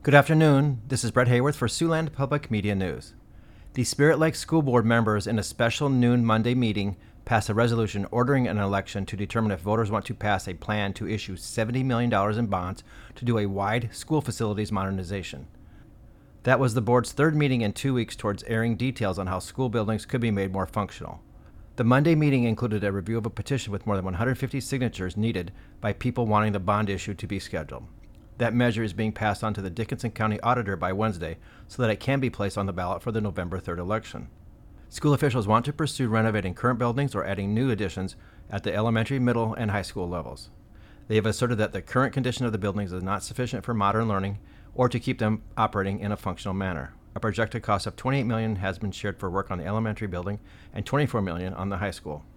Good afternoon. This is Brett Hayworth for Siouxland Public Media News. The Spirit Lake School Board members in a special noon Monday meeting passed a resolution ordering an election to determine if voters want to pass a plan to issue $70 million in bonds to do a wide school facilities modernization. That was the board's third meeting in 2 weeks towards airing details on how school buildings could be made more functional. The Monday meeting included a review of a petition with more than 150 signatures needed by people wanting the bond issue to be scheduled. That measure is being passed on to the Dickinson County Auditor by Wednesday so that it can be placed on the ballot for the November 3rd election. School officials want to pursue renovating current buildings or adding new additions at the elementary, middle, and high school levels. They have asserted that the current condition of the buildings is not sufficient for modern learning or to keep them operating in a functional manner. A projected cost of $28 million has been shared for work on the elementary building and $24 million on the high school.